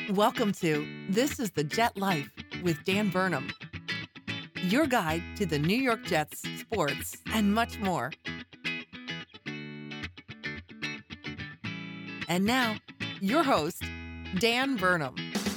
Welcome to This is the Jet Life with Dan Burnham, your guide to the New York Jets, sports, and much more. And now, your host, Dan Burnham.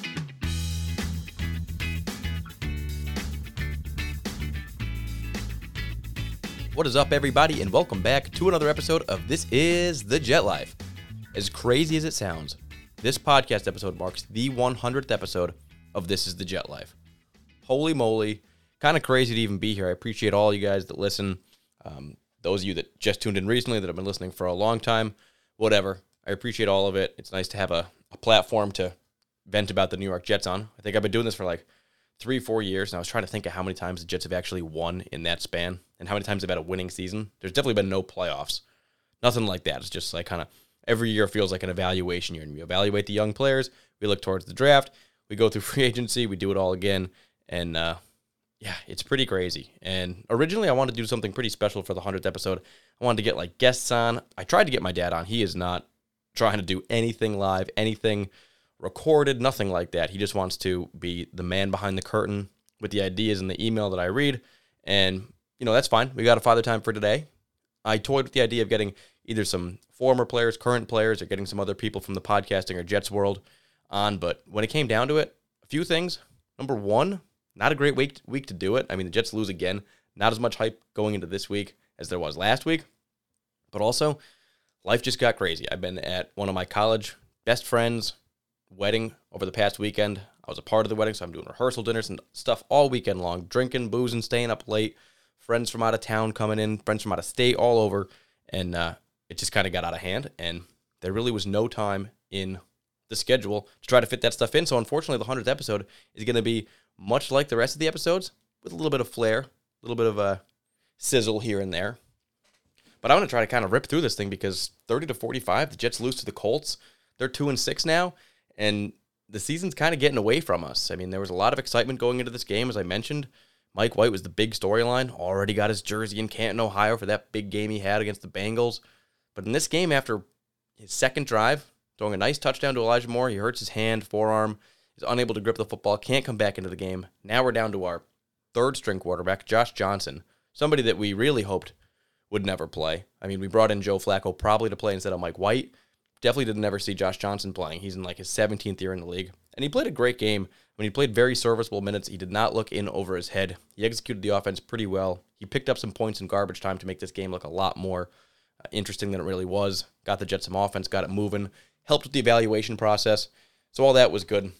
What is up, everybody, and welcome back to another episode of This is the Jet Life. As crazy as it sounds, this podcast episode marks the 100th episode of This is the Jet Life. Holy moly, kind of crazy to even be here. I appreciate all you guys that listen. Those of you that just tuned in recently, that have been listening for a long time, whatever. I appreciate all of it. It's nice to have a platform to vent about the New York Jets on. I think I've been doing this for like 3-4 years, and I was trying to think of how many times the Jets have actually won in that span and how many times they've had a winning season. There's definitely been no playoffs. Nothing like that. It's just like kind of every year feels like an evaluation year, and we evaluate the young players. We look towards the draft. We go through free agency. We do it all again, and yeah, it's pretty crazy. And originally, I wanted to do something pretty special for the 100th episode. I wanted to get like guests on. I tried to get my dad on. He is not trying to do anything live, anything recorded, nothing like that. He just wants to be the man behind the curtain with the ideas in the email that I read. And, you know, that's fine. We got a father time for today. I toyed with the idea of getting either some former players, current players, or getting some other people from the podcasting or Jets world on. But when it came down to it, a few things. Number one, not a great week to do it. I mean, the Jets lose again. Not as much hype going into this week as there was last week. But also, life just got crazy. I've been at one of my college best friends' wedding over the past weekend. I was a part of the wedding, so I'm doing rehearsal dinners and stuff all weekend long, drinking, boozing, staying up late, friends from out of town coming in, friends from out of state, all over, and it just kind of got out of hand, and there really was no time in the schedule to try to fit that stuff in, so unfortunately the 100th episode is going to be much like the rest of the episodes, with a little bit of flair, a little bit of a sizzle here and there. But I want to try to kind of rip through this thing because 30-45, the Jets lose to the Colts. They're 2-6 now, and the season's kind of getting away from us. I mean, there was a lot of excitement going into this game, as I mentioned. Mike White was the big storyline. Already got his jersey in Canton, Ohio for that big game he had against the Bengals. But in this game, after his second drive, throwing a nice touchdown to Elijah Moore, he hurts his hand, forearm, is unable to grip the football, can't come back into the game. Now we're down to our third-string quarterback, Josh Johnson, somebody that we really hoped would never play. I mean, we brought in Joe Flacco probably to play instead of Mike White. Definitely did never see Josh Johnson playing. He's in like his 17th year in the league. And he played a great game. When he played very serviceable minutes, he did not look in over his head. He executed the offense pretty well. He picked up some points in garbage time to make this game look a lot more interesting than it really was. Got the Jets some offense, got it moving, helped with the evaluation process. So all that was good.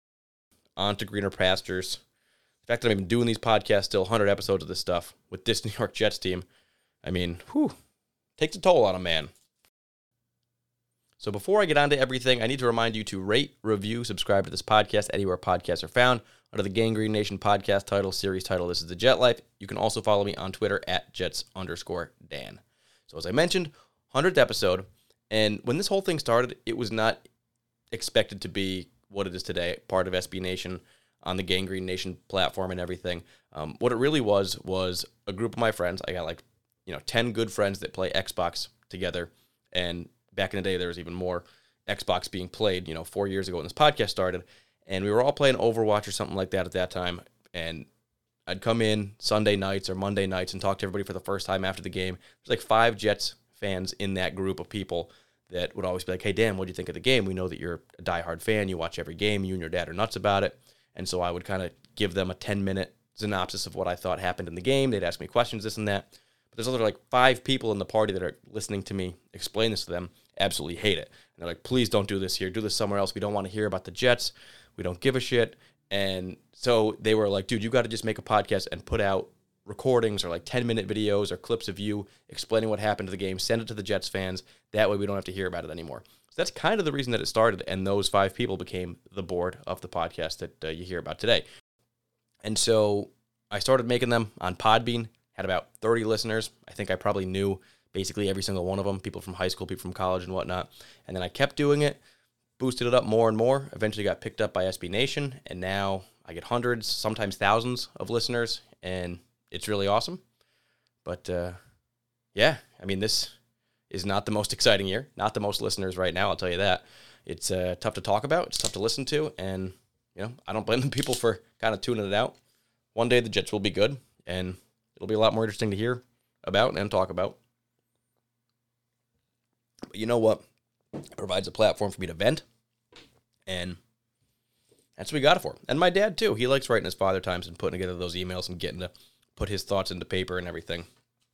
On to greener pastures. The fact that I've been doing these podcasts still, 100 episodes of this stuff with this New York Jets team, I mean, takes a toll on a man. So before I get on to everything, I need to remind you to rate, review, subscribe to this podcast anywhere podcasts are found under the Gang Green Nation podcast title, series title, This is the Jet Life. You can also follow me on Twitter at Jets_Dan. So as I mentioned, 100th episode, and when this whole thing started, it was not expected to be what it is today, part of SB Nation on the Gang Green Nation platform and everything. What it really was a group of my friends. I got 10 good friends that play Xbox together, and back in the day, there was even more Xbox being played, 4 years ago when this podcast started. And we were all playing Overwatch or something like that at that time. And I'd come in Sunday nights or Monday nights and talk to everybody for the first time after the game. There's like 5 Jets fans in that group of people that would always be like, hey, Dan, what do you think of the game? We know that you're a diehard fan. You watch every game. You and your dad are nuts about it. And so I would kind of give them a 10-minute synopsis of what I thought happened in the game. They'd ask me questions, this and that. But there's other like 5 people in the party that are listening to me explain this to them, absolutely hate it. And they're like, please don't do this here. Do this somewhere else. We don't want to hear about the Jets. We don't give a shit. And so they were like, dude, you got to just make a podcast and put out recordings or like 10-minute videos or clips of you explaining what happened to the game. Send it to the Jets fans. That way we don't have to hear about it anymore. So that's kind of the reason that it started. And those 5 people became the board of the podcast that you hear about today. And so I started making them on Podbean. Had about 30 listeners. I think I probably knew basically every single one of them, people from high school, people from college and whatnot. And then I kept doing it, boosted it up more and more, eventually got picked up by SB Nation, and now I get hundreds, sometimes thousands of listeners, and it's really awesome. But, yeah, I mean, this is not the most exciting year, not the most listeners right now, I'll tell you that. It's tough to talk about. It's tough to listen to. And, I don't blame the people for kind of tuning it out. One day the Jets will be good, and it'll be a lot more interesting to hear about and talk about. But you know what? It provides a platform for me to vent, and that's what we got it for. And my dad, too. He likes writing his Father Times and putting together those emails and getting to put his thoughts into paper and everything.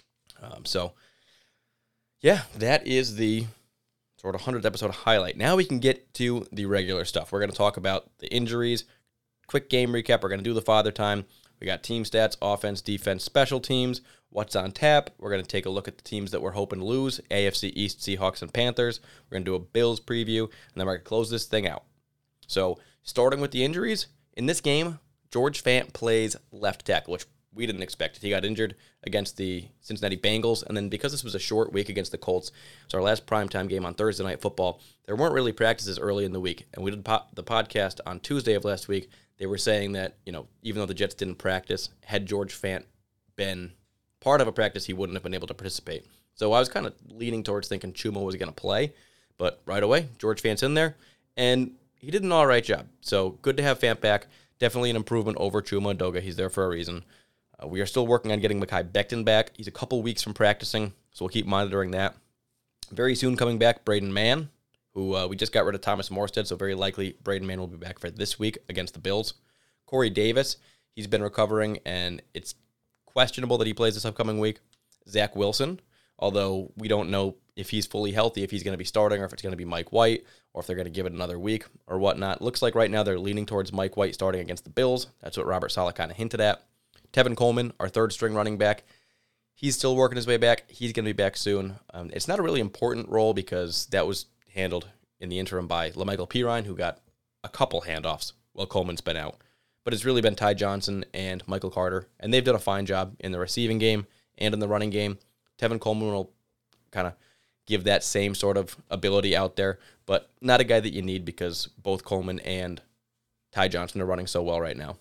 That is the sort of 100th episode highlight. Now we can get to the regular stuff. We're going to talk about the injuries, quick game recap. We're going to do the Father Time. We got team stats, offense, defense, special teams, what's on tap. We're going to take a look at the teams that we're hoping to lose, AFC East, Seahawks, and Panthers. We're going to do a Bills preview, and then we're going to close this thing out. So, starting with the injuries, in this game, George Fant plays left tackle, which we didn't expect. He got injured against the Cincinnati Bengals, and then because this was a short week against the Colts, it's our last primetime game on Thursday Night Football, there weren't really practices early in the week, and we did the podcast on Tuesday of last week. They were saying that, even though the Jets didn't practice, had George Fant been part of a practice, he wouldn't have been able to participate. So I was kind of leaning towards thinking Chuma was going to play, but right away, George Fant's in there, and he did an all right job. So good to have Fant back. Definitely an improvement over Chuma Ndoga. He's there for a reason. We are still working on getting Mekhi Becton back. He's a couple weeks from practicing, so we'll keep monitoring that. Very soon coming back, Braden Mann, who we just got rid of Thomas Morstead, so very likely Braden Mann will be back for this week against the Bills. Corey Davis, he's been recovering, and it's questionable that he plays this upcoming week. Zach Wilson, although we don't know if he's fully healthy, if he's going to be starting, or if it's going to be Mike White, or if they're going to give it another week or whatnot. Looks like right now they're leaning towards Mike White starting against the Bills. That's what Robert Saleh kind of hinted at. Tevin Coleman, our third-string running back, he's still working his way back. He's going to be back soon. It's not a really important role because that was handled in the interim by LaMichael Pirine, who got a couple handoffs while Coleman's been out. But it's really been Ty Johnson and Michael Carter, and they've done a fine job in the receiving game and in the running game. Tevin Coleman will kind of give that same sort of ability out there, but not a guy that you need because both Coleman and Ty Johnson are running so well right now.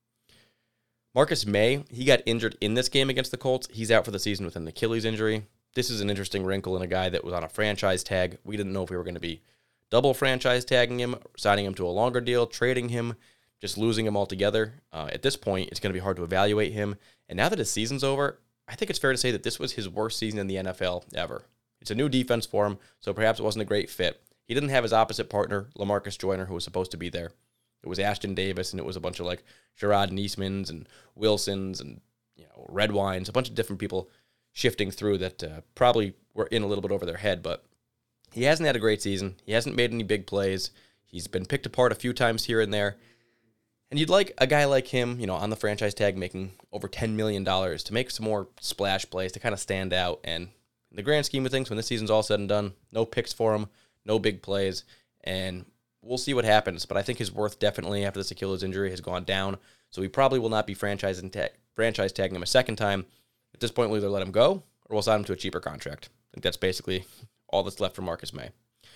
Marcus May, he got injured in this game against the Colts. He's out for the season with an Achilles injury. This is an interesting wrinkle in a guy that was on a franchise tag. We didn't know if we were going to be double franchise tagging him, signing him to a longer deal, trading him, just losing him altogether. At this point, it's going to be hard to evaluate him. And now that his season's over, I think it's fair to say that this was his worst season in the NFL ever. It's a new defense for him, so perhaps it wasn't a great fit. He didn't have his opposite partner, LaMarcus Joyner, who was supposed to be there. It was Ashton Davis, and it was a bunch of Sherrod Niesmans and Wilsons and Red Wines, a bunch of different people shifting through that probably were in a little bit over their head. But he hasn't had a great season. He hasn't made any big plays. He's been picked apart a few times here and there. And you'd like a guy like him, on the franchise tag making over $10 million to make some more splash plays to kind of stand out. And in the grand scheme of things, when this season's all said and done, no picks for him, no big plays, and we'll see what happens, but I think his worth definitely after this Achilles injury has gone down, so he probably will not be franchise tagging him a second time. At this point, we'll either let him go or we'll sign him to a cheaper contract. I think that's basically all that's left for Marcus May.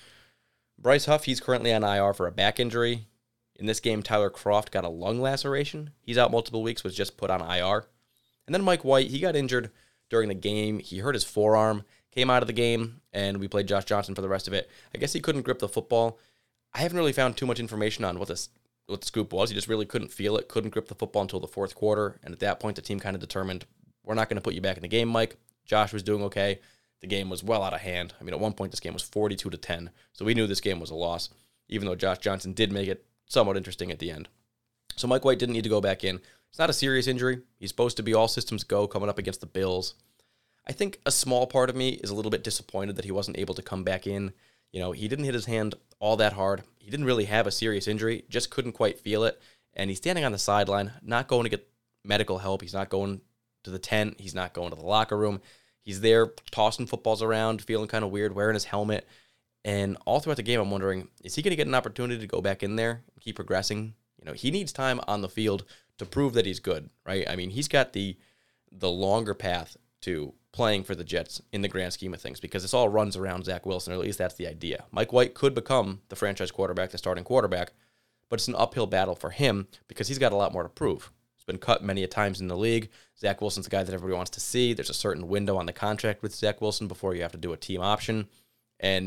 Bryce Huff, he's currently on IR for a back injury. In this game, Tyler Kroft got a lung laceration. He's out multiple weeks, was just put on IR. And then Mike White, he got injured during the game. He hurt his forearm, came out of the game, and we played Josh Johnson for the rest of it. I guess he couldn't grip the football. I haven't really found too much information on what the scoop was. He just really couldn't feel it, couldn't grip the football until the fourth quarter. And at that point, the team kind of determined, we're not going to put you back in the game, Mike. Josh was doing okay. The game was well out of hand. I mean, at one point, this game was 42-10. So we knew this game was a loss, even though Josh Johnson did make it somewhat interesting at the end. So Mike White didn't need to go back in. It's not a serious injury. He's supposed to be all systems go coming up against the Bills. I think a small part of me is a little bit disappointed that he wasn't able to come back in. He didn't hit his hand all that hard. He didn't really have a serious injury, just couldn't quite feel it. And he's standing on the sideline, not going to get medical help. He's not going to the tent. He's not going to the locker room. He's there tossing footballs around, feeling kind of weird, wearing his helmet. And all throughout the game, I'm wondering, is he going to get an opportunity to go back in there and keep progressing? He needs time on the field to prove that he's good, right? I mean, he's got the longer path to playing for the Jets in the grand scheme of things because this all runs around Zach Wilson, or at least that's the idea. Mike White could become the franchise quarterback, the starting quarterback, but it's an uphill battle for him because he's got a lot more to prove. He's been cut many a times in the league. Zach Wilson's the guy that everybody wants to see. There's a certain window on the contract with Zach Wilson before you have to do a team option. And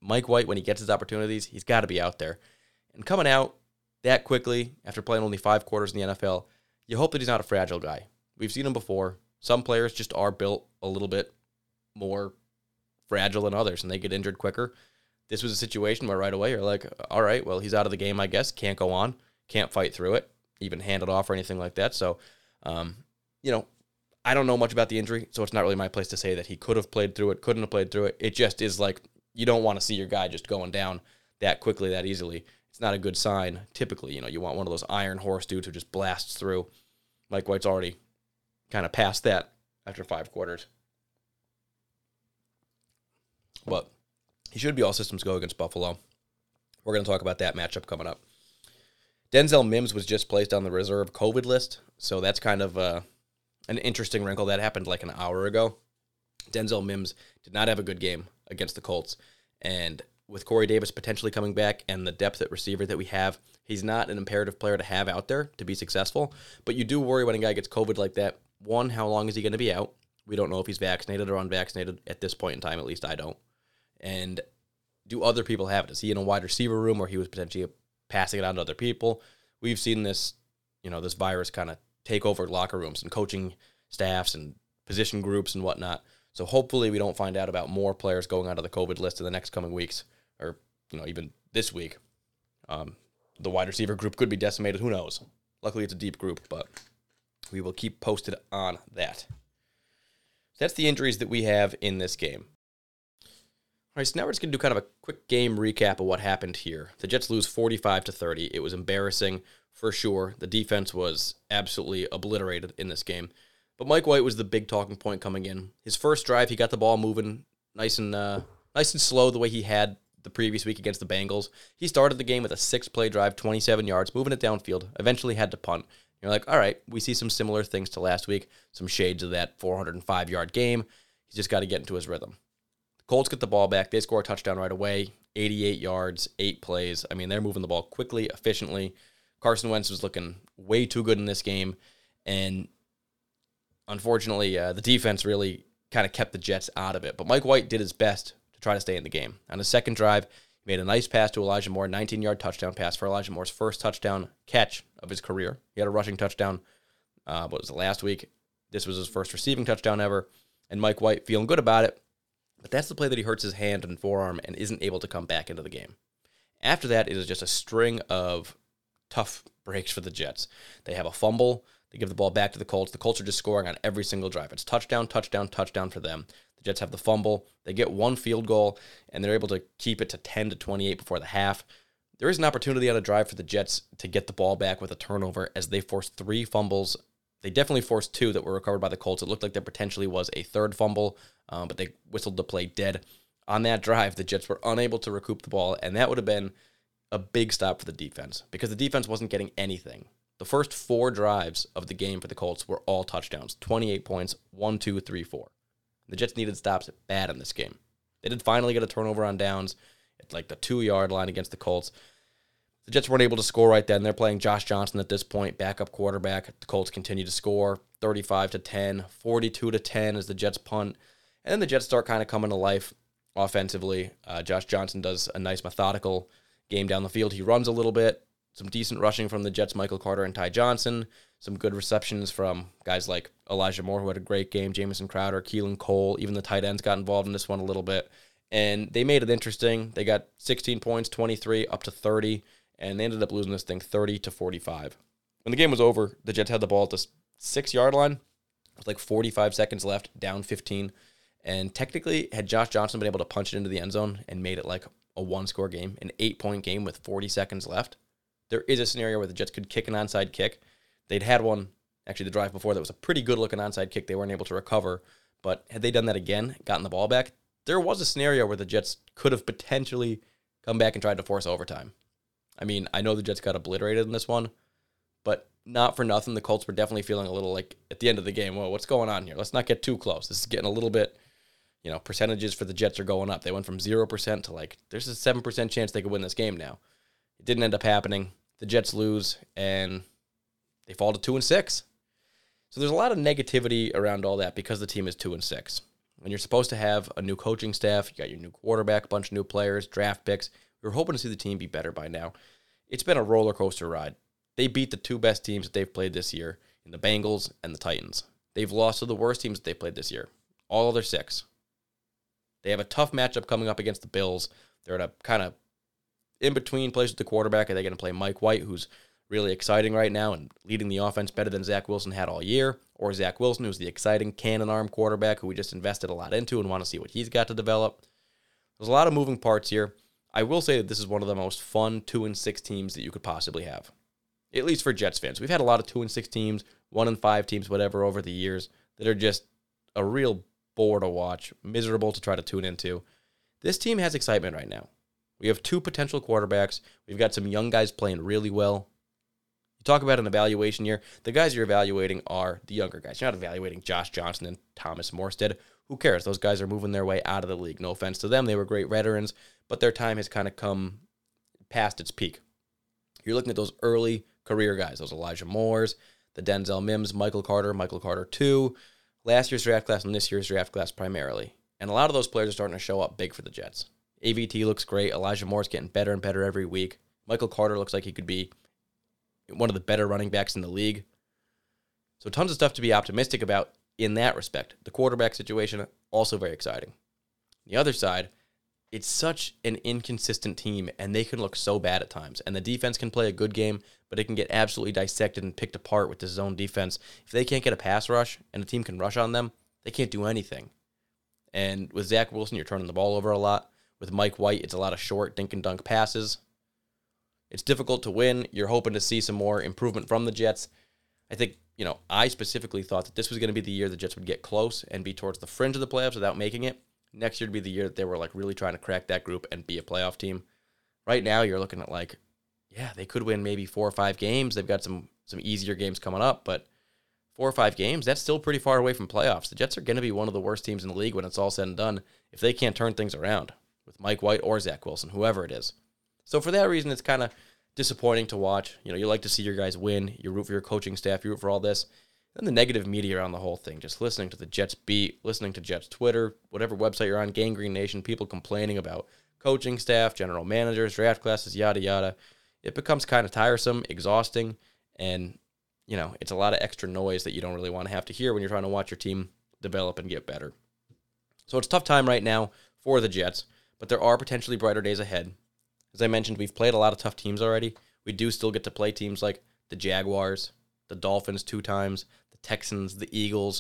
Mike White, when he gets his opportunities, he's got to be out there. And coming out that quickly after playing only 5 quarters in the NFL, you hope that he's not a fragile guy. We've seen him before. Some players just are built a little bit more fragile than others, and they get injured quicker. This was a situation where right away you're like, all right, well, he's out of the game, I guess. Can't go on. Can't fight through it, even hand it off or anything like that. So, I don't know much about the injury, so it's not really my place to say that he could have played through it, couldn't have played through it. It just is like you don't want to see your guy just going down that quickly, that easily. It's not a good sign. Typically, you want one of those iron horse dudes who just blasts through. Mike White's already kind of past that after 5 quarters. But he should be all systems go against Buffalo. We're going to talk about that matchup coming up. Denzel Mims was just placed on the reserve COVID list, so that's kind of an interesting wrinkle. That happened like an hour ago. Denzel Mims did not have a good game against the Colts, and with Corey Davis potentially coming back and the depth at receiver that we have, he's not an imperative player to have out there to be successful, but you do worry when a guy gets COVID like that. One, how long is he going to be out? We don't know if he's vaccinated or unvaccinated at this point in time, at least I don't. And do other people have it? Is he in a wide receiver room where he was potentially passing it on to other people? We've seen this, this virus kind of take over locker rooms and coaching staffs and position groups and whatnot. So hopefully we don't find out about more players going onto the COVID list in the next coming weeks or, even this week. The wide receiver group could be decimated. Who knows? Luckily it's a deep group, but we will keep posted on that. That's the injuries that we have in this game. All right, so now we're just going to do kind of a quick game recap of what happened here. The Jets lose 45-30. It was embarrassing for sure. The defense was absolutely obliterated in this game. But Mike White was the big talking point coming in. His first drive, he got the ball moving nice and slow the way he had the previous week against the Bengals. He started the game with a 6-play drive, 27 yards, moving it downfield, eventually had to punt. You're like, all right, we see some similar things to last week, some shades of that 405-yard game. He's just got to get into his rhythm. Colts get the ball back. They score a touchdown right away. 88 yards, 8 plays. I mean, they're moving the ball quickly, efficiently. Carson Wentz was looking way too good in this game. And unfortunately, the defense really kind of kept the Jets out of it. But Mike White did his best to try to stay in the game. On his second drive, he made a nice pass to Elijah Moore, 19-yard touchdown pass for Elijah Moore's first touchdown catch of his career. He had a rushing touchdown, last week. This was his first receiving touchdown ever. And Mike White feeling good about it. But that's the play that he hurts his hand and forearm and isn't able to come back into the game. After that, it is just a string of tough breaks for the Jets. They have a fumble. They give the ball back to the Colts. The Colts are just scoring on every single drive. It's touchdown, touchdown, touchdown for them. The Jets have the fumble. They get one field goal, and they're able to keep it to 10-28 before the half. There is an opportunity on a drive for the Jets to get the ball back with a turnover as they force 3 fumbles. They definitely forced 2 that were recovered by the Colts. It looked like there potentially was a third fumble, but they whistled the play dead. On that drive, the Jets were unable to recoup the ball, and that would have been a big stop for the defense because the defense wasn't getting anything. The first 4 drives of the game for the Colts were all touchdowns, 28 points, 1, 2, 3, 4. The Jets needed stops bad in this game. They did finally get a turnover on downs at like the 2-yard line against the Colts. The Jets weren't able to score right then. They're playing Josh Johnson at this point, backup quarterback. The Colts continue to score 35-10, 42-10 as the Jets punt. And then the Jets start kind of coming to life offensively. Josh Johnson does a nice methodical game down the field. He runs a little bit. Some decent rushing from the Jets, Michael Carter and Ty Johnson. Some good receptions from guys like Elijah Moore, who had a great game, Jamison Crowder, Keelan Cole. Even the tight ends got involved in this one a little bit. And they made it interesting. They got 16 points, 23, up to 30. And they ended up losing this thing 30-45. When the game was over, the Jets had the ball at the 6-yard line with like 45 seconds left, down 15. And technically, had Josh Johnson been able to punch it into the end zone and made it like a 1-score game, an 8-point game with 40 seconds left, there is a scenario where the Jets could kick an onside kick. They'd had one, actually the drive before, that was a pretty good-looking onside kick they weren't able to recover. But had they done that again, gotten the ball back, there was a scenario where the Jets could have potentially come back and tried to force overtime. I mean, I know the Jets got obliterated in this one, but not for nothing. The Colts were definitely feeling a little like at the end of the game, whoa, what's going on here? Let's not get too close. This is getting a little bit, percentages for the Jets are going up. They went from 0% to like, there's a 7% chance they could win this game now. It didn't end up happening. The Jets lose, and they fall to 2-6. So there's a lot of negativity around all that because the team is 2-6. When you're supposed to have a new coaching staff, you got your new quarterback, a bunch of new players, draft picks. We were hoping to see the team be better by now. It's been a roller coaster ride. They beat the two best teams that they've played this year in the Bengals and the Titans. They've lost to the worst teams that they played this year, all other 6. They have a tough matchup coming up against the Bills. They're at a kind of in-between place with the quarterback. Are they going to play Mike White, who's really exciting right now and leading the offense better than Zach Wilson had all year? Or Zach Wilson, who's the exciting cannon arm quarterback who we just invested a lot into and want to see what he's got to develop? There's a lot of moving parts here. I will say that this is one of the most fun 2-6 teams that you could possibly have, at least for Jets fans. We've had a lot of 2-6 teams, 1-5 teams, whatever, over the years that are just a real bore to watch, miserable to try to tune into. This team has excitement right now. We have 2 potential quarterbacks. We've got some young guys playing really well. You talk about an evaluation year. The guys you're evaluating are the younger guys. You're not evaluating Josh Johnson and Thomas Morstead. Who cares? Those guys are moving their way out of the league. No offense to them. They were great veterans, but their time has kind of come past its peak. You're looking at those early career guys, those Elijah Moores, the Denzel Mims, Michael Carter 2, last year's draft class and this year's draft class primarily. And a lot of those players are starting to show up big for the Jets. AVT looks great. Elijah Moore's getting better and better every week. Michael Carter looks like he could be one of the better running backs in the league. So tons of stuff to be optimistic about in that respect. The quarterback situation, also very exciting. The other side, it's such an inconsistent team, and they can look so bad at times. And the defense can play a good game, but it can get absolutely dissected and picked apart with the zone defense. If they can't get a pass rush and the team can rush on them, they can't do anything. And with Zach Wilson, you're turning the ball over a lot. With Mike White, it's a lot of short dink and dunk passes. It's difficult to win. You're hoping to see some more improvement from the Jets. I think, I specifically thought that this was going to be the year the Jets would get close and be towards the fringe of the playoffs without making it. Next year would be the year that they were really trying to crack that group and be a playoff team. Right now, you're looking at they could win maybe 4 or 5 games. They've got some easier games coming up, but 4 or 5 games, that's still pretty far away from playoffs. The Jets are going to be one of the worst teams in the league when it's all said and done if they can't turn things around with Mike White or Zach Wilson, whoever it is. So for that reason, it's kind of disappointing to watch. You like to see your guys win. You root for your coaching staff. You root for all this. And the negative media around the whole thing, just listening to the Jets beat, listening to Jets Twitter, whatever website you're on, Gangrene Nation, people complaining about coaching staff, general managers, draft classes, yada, yada. It becomes kind of tiresome, exhausting, and, it's a lot of extra noise that you don't really want to have to hear when you're trying to watch your team develop and get better. So it's a tough time right now for the Jets, but there are potentially brighter days ahead. As I mentioned, we've played a lot of tough teams already. We do still get to play teams like the Jaguars, the Dolphins 2 times, the Texans, the Eagles.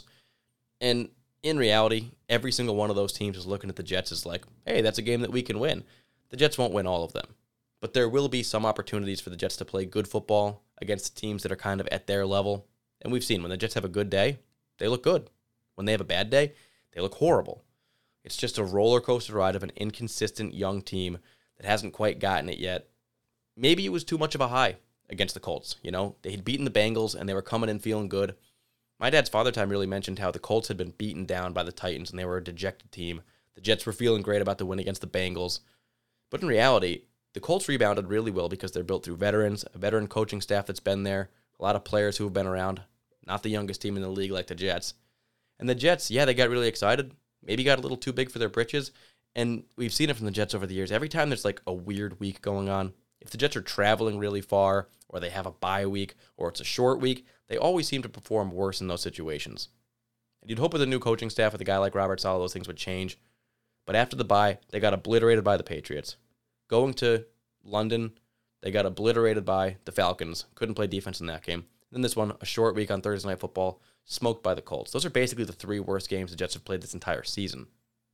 And in reality, every single one of those teams is looking at the Jets as hey, that's a game that we can win. The Jets won't win all of them. But there will be some opportunities for the Jets to play good football against teams that are kind of at their level. And we've seen when the Jets have a good day, they look good. When they have a bad day, they look horrible. It's just a roller coaster ride of an inconsistent young team that hasn't quite gotten it yet. Maybe it was too much of a high against the Colts. They had beaten the Bengals and they were coming in feeling good. My dad's Father Time really mentioned how the Colts had been beaten down by the Titans and they were a dejected team. The Jets were feeling great about the win against the Bengals. But in reality, the Colts rebounded really well because they're built through veterans, a veteran coaching staff that's been there, a lot of players who have been around, not the youngest team in the league like the Jets. And the Jets, they got really excited, maybe got a little too big for their britches, and we've seen it from the Jets over the years. Every time there's a weird week going on, if the Jets are traveling really far, or they have a bye week, or it's a short week, they always seem to perform worse in those situations. And you'd hope with a new coaching staff with a guy like Robert Saleh, those things would change. But after the bye, they got obliterated by the Patriots. Going to London, they got obliterated by the Falcons. Couldn't play defense in that game. Then this one, a short week on Thursday Night Football, smoked by the Colts. Those are basically the 3 worst games the Jets have played this entire season.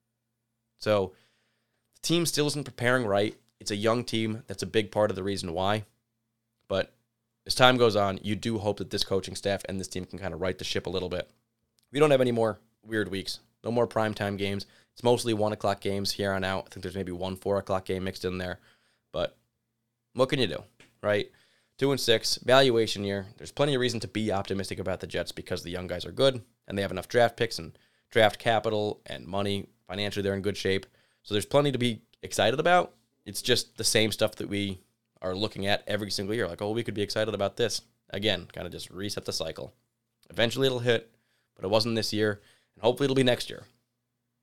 So the team still isn't preparing right. It's a young team. That's a big part of the reason why. But as time goes on, you do hope that this coaching staff and this team can kind of right the ship a little bit. We don't have any more weird weeks. No more primetime games. It's mostly 1 o'clock games here on out. I think there's maybe 1 4 o'clock game mixed in there. But what can you do, right? 2-6, valuation year. There's plenty of reason to be optimistic about the Jets because the young guys are good and they have enough draft picks and draft capital and money. Financially, they're in good shape. So there's plenty to be excited about. It's just the same stuff that we are looking at every single year. We could be excited about this. Again, kind of just reset the cycle. Eventually it'll hit, but it wasn't this year, and hopefully it'll be next year.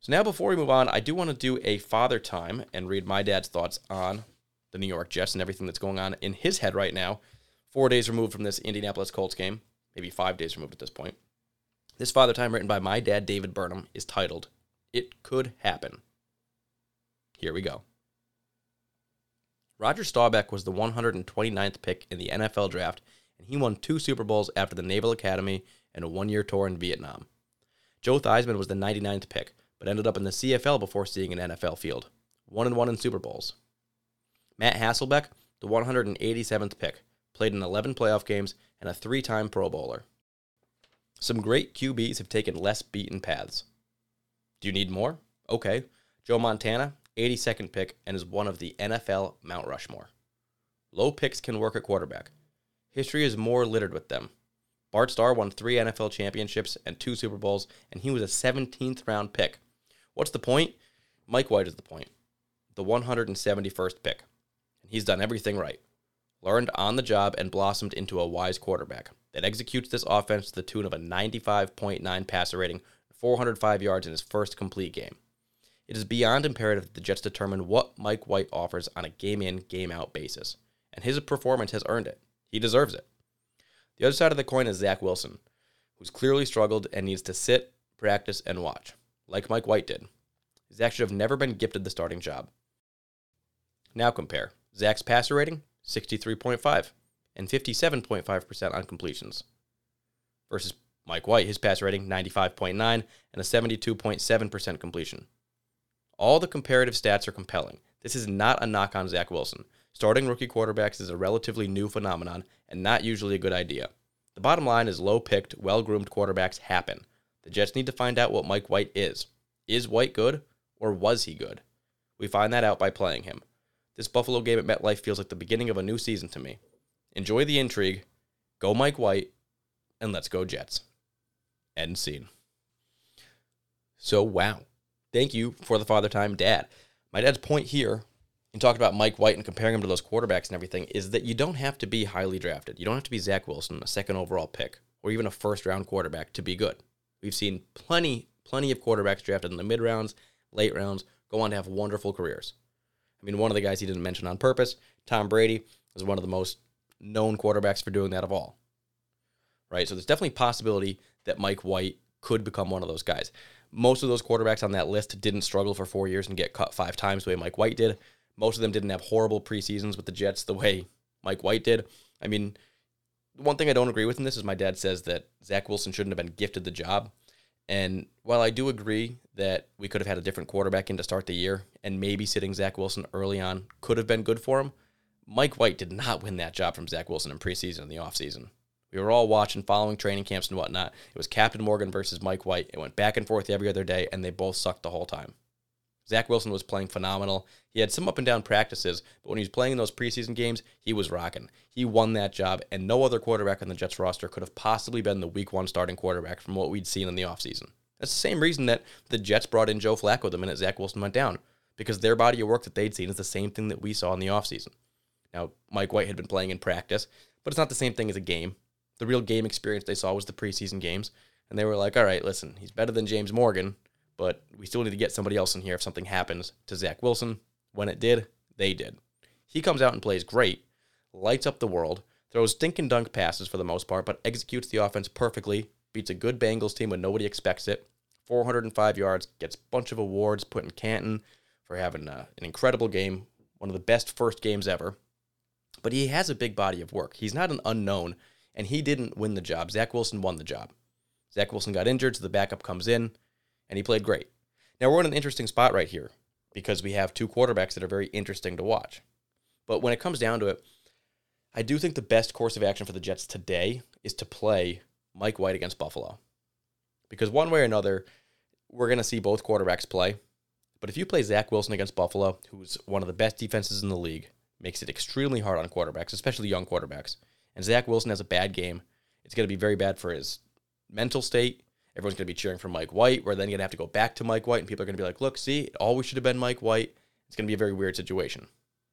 So now before we move on, I do want to do a father time and read my dad's thoughts on the New York Jets and everything that's going on in his head right now, 4 days removed from this Indianapolis Colts game, maybe 5 days removed at this point. This father time, written by my dad, David Burnham, is titled, It Could Happen. Here we go. Roger Staubach was the 129th pick in the NFL draft, and he won 2 Super Bowls after the Naval Academy and a 1-year tour in Vietnam. Joe Theismann was the 99th pick, but ended up in the CFL before seeing an NFL field. 1-1 in Super Bowls. Matt Hasselbeck, the 187th pick, played in 11 playoff games and a 3-time Pro Bowler. Some great QBs have taken less beaten paths. Do you need more? Okay. Joe Montana, 82nd pick, and is one of the NFL Mount Rushmore. Low picks can work at quarterback. History is more littered with them. Bart Starr won 3 NFL championships and 2 Super Bowls, and he was a 17th round pick. What's the point? Mike White is the point. The 171st pick. And he's done everything right. Learned on the job and blossomed into a wise quarterback that executes this offense to the tune of a 95.9 passer rating, 405 yards in his first complete game. It is beyond imperative that the Jets determine what Mike White offers on a game-in, game-out basis, and his performance has earned it. He deserves it. The other side of the coin is Zach Wilson, who's clearly struggled and needs to sit, practice, and watch, like Mike White did. Zach should have never been gifted the starting job. Now compare. Zach's passer rating, 63.5, and 57.5% on completions. Versus Mike White, his passer rating, 95.9, and a 72.7% completion. All the comparative stats are compelling. This is not a knock on Zach Wilson. Starting rookie quarterbacks is a relatively new phenomenon and not usually a good idea. The bottom line is low-picked, well-groomed quarterbacks happen. The Jets need to find out what Mike White is. Is White good, or was he good? We find that out by playing him. This Buffalo game at MetLife feels like the beginning of a new season to me. Enjoy the intrigue, go Mike White, and let's go Jets. End scene. So, wow. Thank you for the father time, Dad. My dad's point here, in talking about Mike White and comparing him to those quarterbacks and everything, is that you don't have to be highly drafted. You don't have to be Zach Wilson, a second overall pick, or even a first-round quarterback to be good. We've seen plenty of quarterbacks drafted in the mid-rounds, late rounds, go on to have wonderful careers. I mean, one of the guys he didn't mention on purpose, Tom Brady, is one of the most known quarterbacks for doing that of all. Right? So there's definitely a possibility that Mike White could become one of those guys. Most of those quarterbacks on that list didn't struggle for 4 years and get cut 5 times the way Mike White did. Most of them didn't have horrible preseasons with the Jets the way Mike White did. I mean, one thing I don't agree with in this is my dad says that Zach Wilson shouldn't have been gifted the job. And while I do agree that we could have had a different quarterback in to start the year, and maybe sitting Zach Wilson early on could have been good for him, Mike White did not win that job from Zach Wilson in preseason and the offseason. We were all watching, following training camps and whatnot. It was Captain Morgan versus Mike White. It went back and forth every other day, and they both sucked the whole time. Zach Wilson was playing phenomenal. He had some up and down practices, but when he was playing in those preseason games, he was rocking. He won that job, and no other quarterback on the Jets roster could have possibly been the Week 1 starting quarterback from what we'd seen in the offseason. That's the same reason that the Jets brought in Joe Flacco the minute Zach Wilson went down, because their body of work that they'd seen is the same thing that we saw in the offseason. Now, Mike White had been playing in practice, but it's not the same thing as a game. The real game experience they saw was the preseason games, and they were like, all right, listen, he's better than James Morgan, but we still need to get somebody else in here if something happens to Zach Wilson. When it did, they did. He comes out and plays great, lights up the world, throws dink and dunk passes for the most part, but executes the offense perfectly, beats a good Bengals team when nobody expects it, 405 yards, gets a bunch of awards put in Canton for having an incredible game, one of the best first games ever. But he has a big body of work. He's not an unknown, and he didn't win the job. Zach Wilson won the job. Zach Wilson got injured, so the backup comes in, and he played great. Now, we're in an interesting spot right here because we have 2 quarterbacks that are very interesting to watch. But when it comes down to it, I do think the best course of action for the Jets today is to play Mike White against Buffalo. Because one way or another, we're going to see both quarterbacks play. But if you play Zach Wilson against Buffalo, who's one of the best defenses in the league, makes it extremely hard on quarterbacks, especially young quarterbacks, and Zach Wilson has a bad game, it's going to be very bad for his mental state. Everyone's going to be cheering for Mike White. We're then going to have to go back to Mike White, and people are going to be like, look, see, it always should have been Mike White. It's going to be a very weird situation.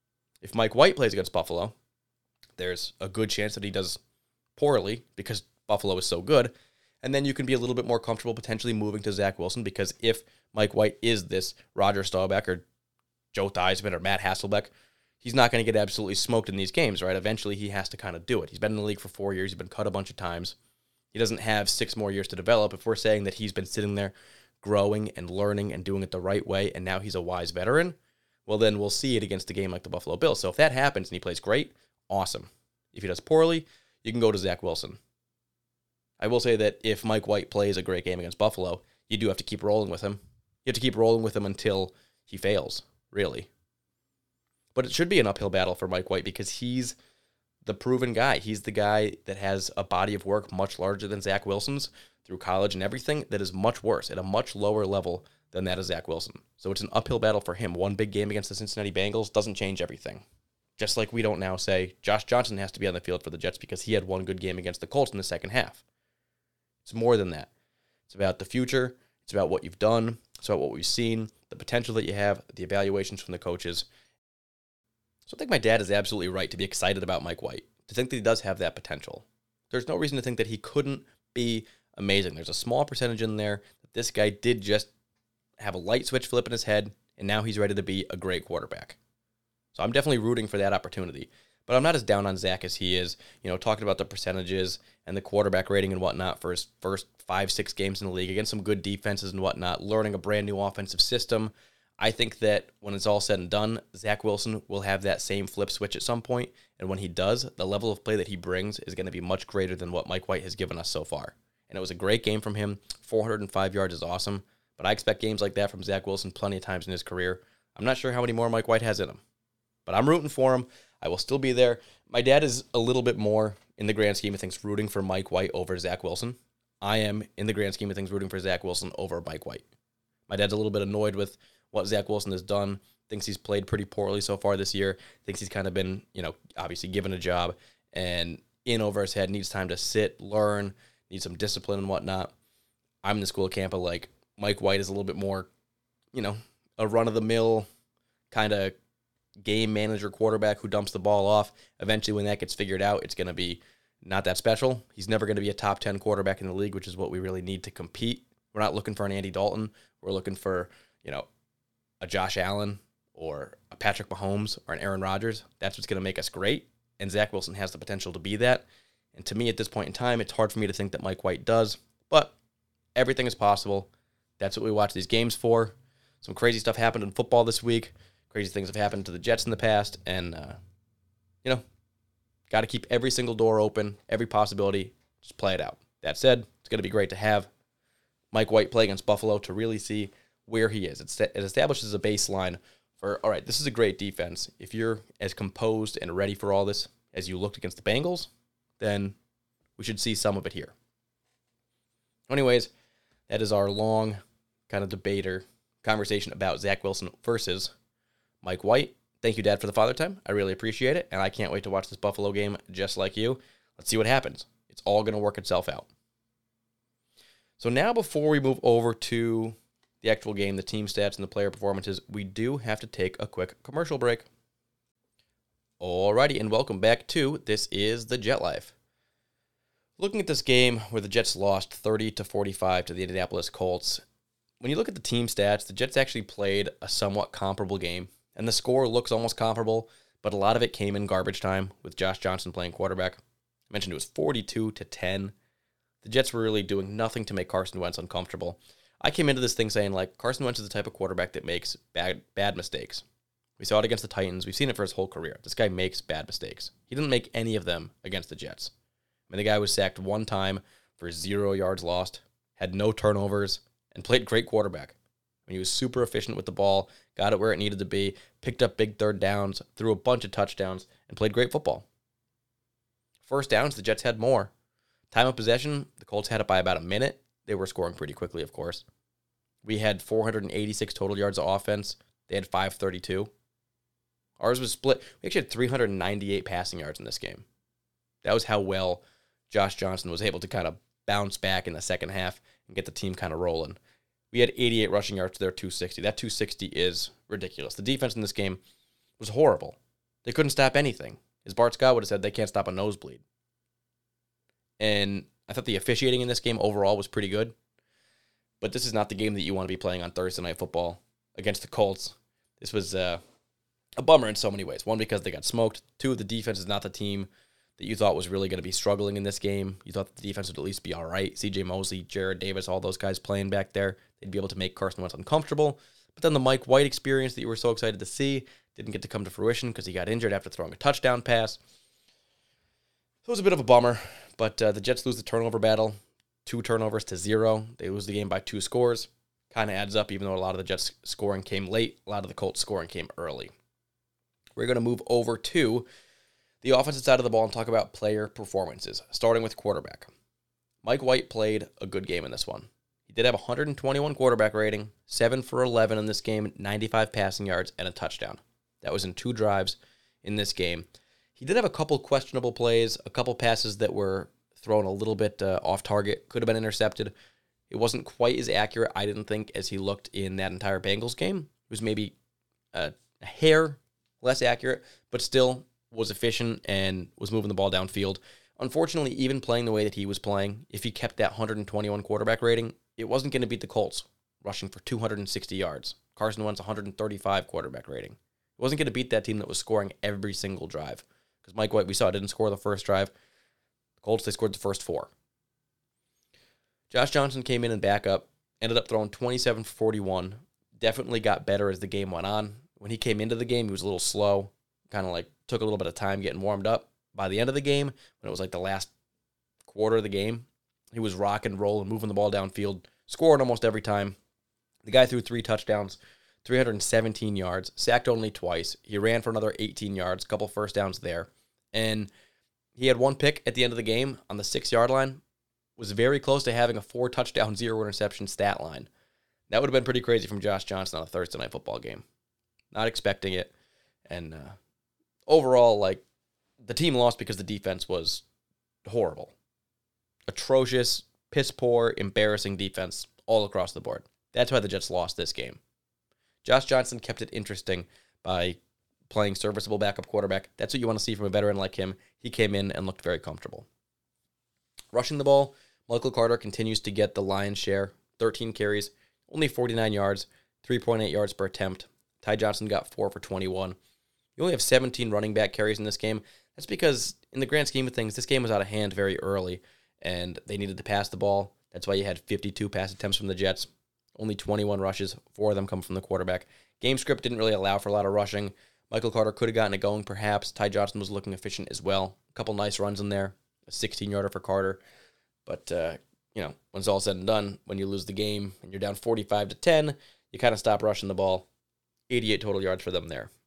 If Mike White plays against Buffalo, there's a good chance that he does poorly because Buffalo is so good. And then you can be a little bit more comfortable potentially moving to Zach Wilson, because if Mike White is this Roger Staubach or Joe Theismann or Matt Hasselbeck, he's not going to get absolutely smoked in these games, right? Eventually, he has to kind of do it. He's been in the league for 4 years. He's been cut a bunch of times. He doesn't have 6 more years to develop. If we're saying that he's been sitting there growing and learning and doing it the right way, and now he's a wise veteran, well, then we'll see it against a game like the Buffalo Bills. So if that happens and he plays great, awesome. If he does poorly, you can go to Zach Wilson. I will say that if Mike White plays a great game against Buffalo, you do have to keep rolling with him. You have to keep rolling with him until he fails, really. But it should be an uphill battle for Mike White because he's the proven guy. He's the guy that has a body of work much larger than Zach Wilson's through college and everything that is much worse at a much lower level than that of Zach Wilson. So it's an uphill battle for him. One big game against the Cincinnati Bengals doesn't change everything. Just like we don't now say Josh Johnson has to be on the field for the Jets because he had one good game against the Colts in the second half. It's more than that. It's about the future. It's about what you've done. It's about what we've seen, the potential that you have, the evaluations from the coaches. So I think my dad is absolutely right to be excited about Mike White, to think that he does have that potential. There's no reason to think that he couldn't be amazing. There's a small percentage in there that this guy did just have a light switch flip in his head, and now he's ready to be a great quarterback. So I'm definitely rooting for that opportunity. But I'm not as down on Zach as he is, talking about the percentages and the quarterback rating and whatnot for his first 5-6 games in the league against some good defenses and whatnot, learning a brand new offensive system. I think that when it's all said and done, Zach Wilson will have that same flip switch at some point, and when he does, the level of play that he brings is going to be much greater than what Mike White has given us so far. And it was a great game from him. 405 yards is awesome, but I expect games like that from Zach Wilson plenty of times in his career. I'm not sure how many more Mike White has in him, but I'm rooting for him. I will still be there. My dad is a little bit more, in the grand scheme of things, rooting for Mike White over Zach Wilson. I am, in the grand scheme of things, rooting for Zach Wilson over Mike White. My dad's a little bit annoyed with what Zach Wilson has done, thinks he's played pretty poorly so far this year, thinks he's kind of been, obviously given a job and in over his head, needs time to sit, learn, needs some discipline and whatnot. I'm in the school of camp of Mike White is a little bit more, a run-of-the-mill kind of game manager quarterback who dumps the ball off. Eventually, when that gets figured out, it's going to be not that special. He's never going to be a top 10 quarterback in the league, which is what we really need to compete. We're not looking for an Andy Dalton. We're looking for, a Josh Allen or a Patrick Mahomes or an Aaron Rodgers. That's what's going to make us great, and Zach Wilson has the potential to be that. And to me, at this point in time, it's hard for me to think that Mike White does, but everything is possible. That's what we watch these games for. Some crazy stuff happened in football this week. Crazy things have happened to the Jets in the past, and, got to keep every single door open, every possibility, just play it out. That said, it's going to be great to have Mike White play against Buffalo to really see where he is. It establishes a baseline for, all right, this is a great defense. If you're as composed and ready for all this as you looked against the Bengals, then we should see some of it here. Anyways, that is our long kind of debate or conversation about Zach Wilson versus Mike White. Thank you, Dad, for the father time. I really appreciate it, and I can't wait to watch this Buffalo game just like you. Let's see what happens. It's all going to work itself out. So now before we move over to the actual game, the team stats, and the player performances, we do have to take a quick commercial break. Alrighty, and welcome back to This is the Jet Life. Looking at this game where the Jets lost 30-45 to the Indianapolis Colts, when you look at the team stats, the Jets actually played a somewhat comparable game, and the score looks almost comparable, but a lot of it came in garbage time with Josh Johnson playing quarterback. I mentioned it was 42-10. The Jets were really doing nothing to make Carson Wentz uncomfortable. I came into this thing saying, Carson Wentz is the type of quarterback that makes bad mistakes. We saw it against the Titans. We've seen it for his whole career. This guy makes bad mistakes. He didn't make any of them against the Jets. I mean, the guy was sacked one time for 0 yards lost, had no turnovers, and played great quarterback. I mean, he was super efficient with the ball, got it where it needed to be, picked up big third downs, threw a bunch of touchdowns, and played great football. First downs, the Jets had more. Time of possession, the Colts had it by about a minute. They were scoring pretty quickly, of course. We had 486 total yards of offense. They had 532. Ours was split. We actually had 398 passing yards in this game. That was how well Josh Johnson was able to kind of bounce back in the second half and get the team kind of rolling. We had 88 rushing yards to their 260. That 260 is ridiculous. The defense in this game was horrible. They couldn't stop anything. As Bart Scott would have said, they can't stop a nosebleed. And I thought the officiating in this game overall was pretty good. But this is not the game that you want to be playing on Thursday Night Football against the Colts. This was a bummer in so many ways. One, because they got smoked. Two, the defense is not the team that you thought was really going to be struggling in this game. You thought the defense would at least be all right. CJ Mosley, Jared Davis, all those guys playing back there. They'd be able to make Carson Wentz uncomfortable. But then the Mike White experience that you were so excited to see didn't get to come to fruition because he got injured after throwing a touchdown pass. So it was a bit of a bummer, but the Jets lose the turnover battle, 2 turnovers to 0. They lose the game by 2 scores. Kind of adds up, even though a lot of the Jets scoring came late. A lot of the Colts scoring came early. We're going to move over to the offensive side of the ball and talk about player performances, starting with quarterback. Mike White played a good game in this one. He did have 121 quarterback rating, 7 for 11 in this game, 95 passing yards, and a touchdown. That was in 2 drives in this game. He did have a couple questionable plays, a couple passes that were thrown a little bit off target, could have been intercepted. It wasn't quite as accurate, I didn't think, as he looked in that entire Bengals game. It was maybe a hair less accurate, but still was efficient and was moving the ball downfield. Unfortunately, even playing the way that he was playing, if he kept that 121 quarterback rating, it wasn't going to beat the Colts, rushing for 260 yards. Carson Wentz, 135 quarterback rating. It wasn't going to beat that team that was scoring every single drive. Because Mike White, we saw, didn't score the first drive. The Colts, they scored the first 4. Josh Johnson came in and backup, ended up throwing 27 for 41. Definitely got better as the game went on. When he came into the game, he was a little slow. Kind of like took a little bit of time getting warmed up. By the end of the game, when it was like the last quarter of the game, he was rocking, rolling, moving the ball downfield, scoring almost every time. The guy threw 3 touchdowns, 317 yards, sacked only twice. He ran for another 18 yards, a couple first downs there. And he had 1 pick at the end of the game on the 6-yard line. Was very close to having a 4-touchdown, 0 interception stat line. That would have been pretty crazy from Josh Johnson on a Thursday Night Football game. Not expecting it. And overall, like, the team lost because the defense was horrible. Atrocious, piss-poor, embarrassing defense all across the board. That's why the Jets lost this game. Josh Johnson kept it interesting by playing serviceable backup quarterback. That's what you want to see from a veteran like him. He came in and looked very comfortable. Rushing the ball, Michael Carter continues to get the lion's share. 13 carries, only 49 yards, 3.8 yards per attempt. Ty Johnson got 4 for 21. You only have 17 running back carries in this game. That's because, in the grand scheme of things, this game was out of hand very early, and they needed to pass the ball. That's why you had 52 pass attempts from the Jets. Only 21 rushes, 4 of them come from the quarterback. Game script didn't really allow for a lot of rushing. Michael Carter could have gotten it going, perhaps. Ty Johnson was looking efficient as well. A couple nice runs in there. A 16-yarder for Carter. But, when it's all said and done, when you lose the game and you're down 45-10, you kind of stop rushing the ball. 88 total yards for them there.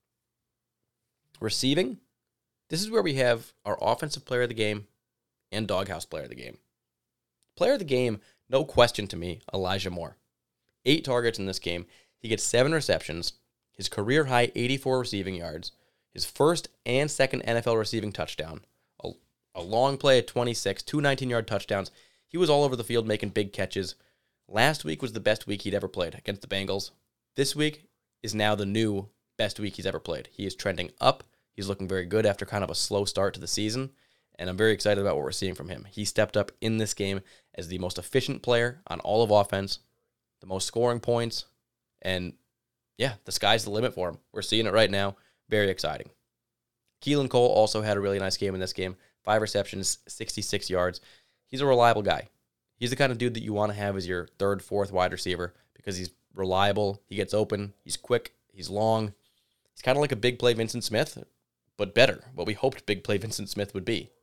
Receiving, this is where we have our offensive player of the game and doghouse player of the game. Player of the game, no question to me, Elijah Moore. 8 targets in this game. He gets 7 receptions, his career-high 84 receiving yards, his first and second NFL receiving touchdown, a long play at 26, 2 19-yard touchdowns. He was all over the field making big catches. Last week was the best week he'd ever played against the Bengals. This week is now the new best week he's ever played. He is trending up. He's looking very good after kind of a slow start to the season, and I'm very excited about what we're seeing from him. He stepped up in this game as the most efficient player on all of offense, the most scoring points, and yeah, the sky's the limit for him. We're seeing it right now. Very exciting. Keelan Cole also had a really nice game in this game. 5 receptions, 66 yards. He's a reliable guy. He's the kind of dude that you want to have as your 3rd, 4th wide receiver because he's reliable, he gets open, he's quick, he's long. He's kind of like a big play Vincent Smith, but better, what we hoped big play Vincent Smith would be.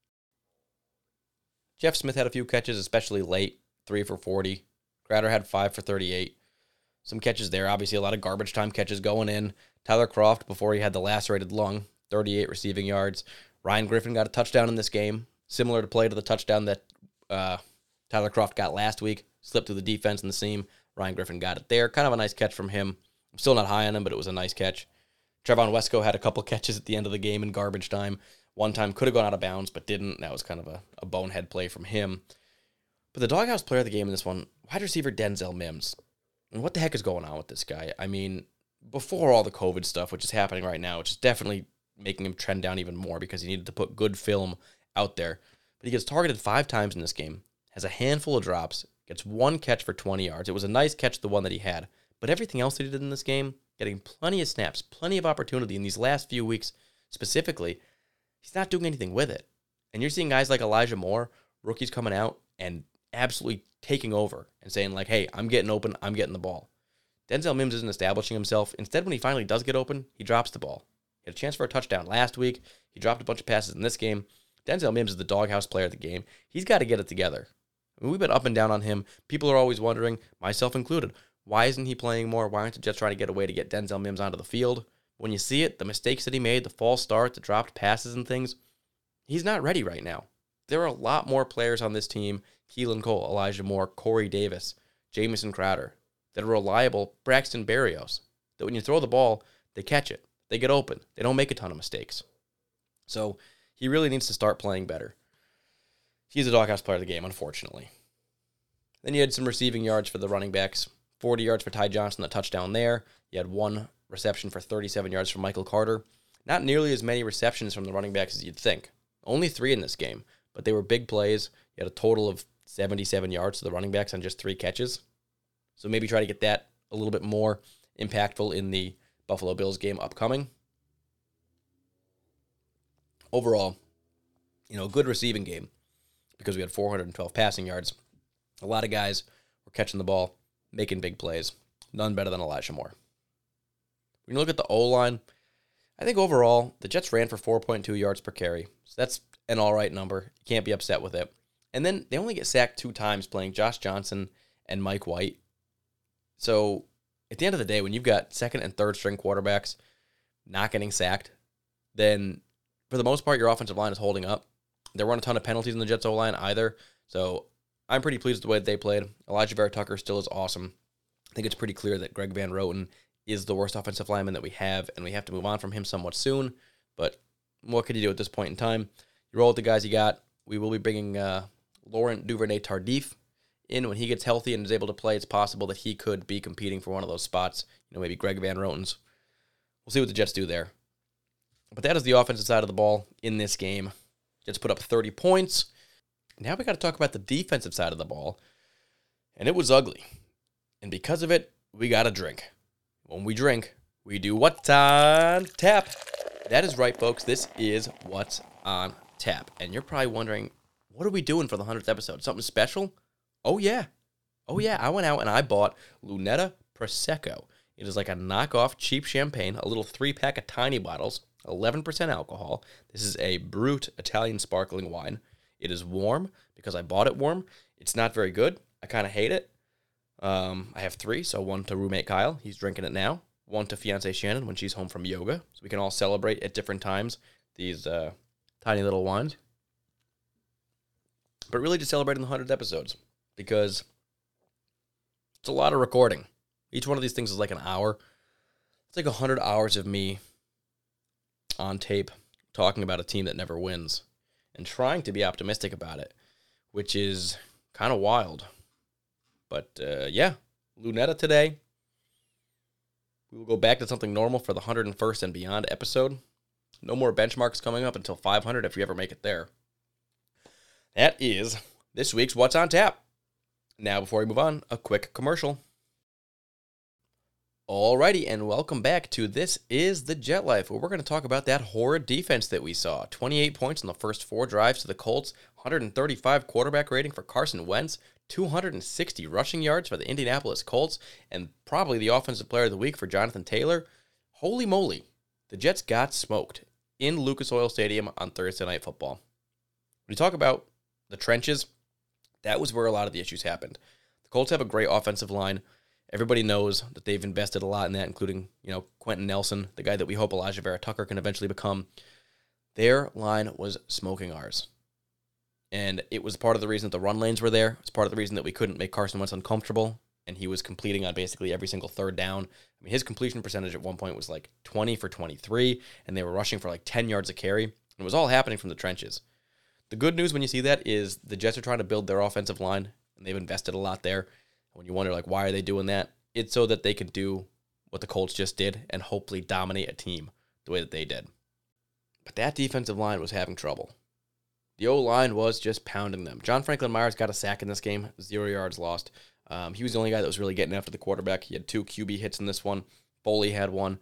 Jeff Smith had a few catches, especially late, 3 for 40. Crowder had 5 for 38. Some catches there, obviously a lot of garbage time catches going in. Tyler Kroft, before he had the lacerated lung, 38 receiving yards. Ryan Griffin got a touchdown in this game, similar to play to the touchdown that Tyler Kroft got last week. Slipped through the defense in the seam. Ryan Griffin got it there. Kind of a nice catch from him. I'm still not high on him, but it was a nice catch. Trevon Wesco had a couple catches at the end of the game in garbage time. One time could have gone out of bounds, but didn't. That was kind of a bonehead play from him. But the doghouse player of the game in this one, wide receiver Denzel Mims. And what the heck is going on with this guy? I mean, before all the COVID stuff, which is happening right now, which is definitely making him trend down even more because he needed to put good film out there. But he gets targeted 5 times in this game, has a handful of drops, gets 1 catch for 20 yards. It was a nice catch, the one that he had. But everything else that he did in this game, getting plenty of snaps, plenty of opportunity in these last few weeks specifically, he's not doing anything with it. And you're seeing guys like Elijah Moore, rookies coming out and absolutely taking over and saying like, hey, I'm getting open, I'm getting the ball. Denzel Mims isn't establishing himself. Instead, when he finally does get open, he drops the ball. He had a chance for a touchdown last week. He dropped a bunch of passes in this game. Denzel Mims is the doghouse player of the game. He's got to get it together. I mean, we've been up and down on him. People are always wondering, myself included, why isn't he playing more? Why aren't the Jets trying to get a way to get Denzel Mims onto the field? When you see it, the mistakes that he made, the false start, the dropped passes and things, he's not ready right now. There are a lot more players on this team, Keelan Cole, Elijah Moore, Corey Davis, Jamison Crowder, that are reliable, Braxton Berrios, that when you throw the ball, they catch it. They get open. They don't make a ton of mistakes. So he really needs to start playing better. He's a doghouse player of the game, unfortunately. Then you had some receiving yards for the running backs. 40 yards for Ty Johnson, a touchdown there. You had 1 reception for 37 yards from Michael Carter. Not nearly as many receptions from the running backs as you'd think. Only 3 in this game, but they were big plays. You had a total of 77 yards to the running backs on just 3 catches. So maybe try to get that a little bit more impactful in the Buffalo Bills game upcoming. Overall, good receiving game because we had 412 passing yards. A lot of guys were catching the ball, making big plays. None better than Elijah Moore. When you look at the O-line, I think overall, the Jets ran for 4.2 yards per carry. So that's an all right number. You can't be upset with it. And then they only get sacked 2 times playing Josh Johnson and Mike White. So at the end of the day, when you've got second and third string quarterbacks not getting sacked, then for the most part, your offensive line is holding up. There weren't a ton of penalties in the Jets O-line either. So I'm pretty pleased with the way that they played. Elijah Vera Tucker still is awesome. I think it's pretty clear that Greg Van Roten is the worst offensive lineman that we have, and we have to move on from him somewhat soon. But what could you do at this point in time? You roll with the guys you got. We will be bringing Laurent Duvernay-Tardif in when he gets healthy and is able to play. It's possible that he could be competing for one of those spots. Maybe Greg Van Roten's. We'll see what the Jets do there. But that is the offensive side of the ball in this game. Jets put up 30 points. Now we got to talk about the defensive side of the ball. And it was ugly. And because of it, we got to drink. When we drink, we do What's on Tap. That is right, folks. This is What's on Tap. And you're probably wondering, what are we doing for the 100th episode? Something special? Oh, yeah. I went out and I bought Lunetta Prosecco. It is like a knockoff cheap champagne, a little 3-pack of tiny bottles, 11% alcohol. This is a brut Italian sparkling wine. It is warm because I bought it warm. It's not very good. I kind of hate it. I have 3, so 1 to roommate Kyle. He's drinking it now. 1 to fiance Shannon when she's home from yoga. So we can all celebrate at different times these tiny little wines. But really just celebrating the 100 episodes because it's a lot of recording. Each one of these things is like an hour. It's like 100 hours of me on tape talking about a team that never wins and trying to be optimistic about it, which is kind of wild. But, Lunetta today. We will go back to something normal for the 101st and beyond episode. No more benchmarks coming up until 500 if we ever make it there. That is this week's What's on Tap. Now, before we move on, a quick commercial. Alrighty, and welcome back to This is the Jet Life, where we're going to talk about that horrid defense that we saw. 28 points in the first 4 drives to the Colts, 135 quarterback rating for Carson Wentz, 260 rushing yards for the Indianapolis Colts, and probably the offensive player of the week for Jonathan Taylor. Holy moly, the Jets got smoked in Lucas Oil Stadium on Thursday Night Football. When you talk about the trenches, that was where a lot of the issues happened. The Colts have a great offensive line. Everybody knows that they've invested a lot in that, including, Quentin Nelson, the guy that we hope Elijah Vera Tucker can eventually become. Their line was smoking ours. And it was part of the reason that the run lanes were there. It's part of the reason that we couldn't make Carson Wentz uncomfortable, and he was completing on basically every single third down. I mean, his completion percentage at one point was like 20 for 23, and they were rushing for like 10 yards a carry. It was all happening from the trenches. The good news when you see that is the Jets are trying to build their offensive line, and they've invested a lot there. When you wonder, why are they doing that? It's so that they can do what the Colts just did and hopefully dominate a team the way that they did. But that defensive line was having trouble. The O-line was just pounding them. John Franklin Myers got a sack in this game, 0 yards lost. He was the only guy that was really getting after the quarterback. He had 2 QB hits in this one. Foley had 1.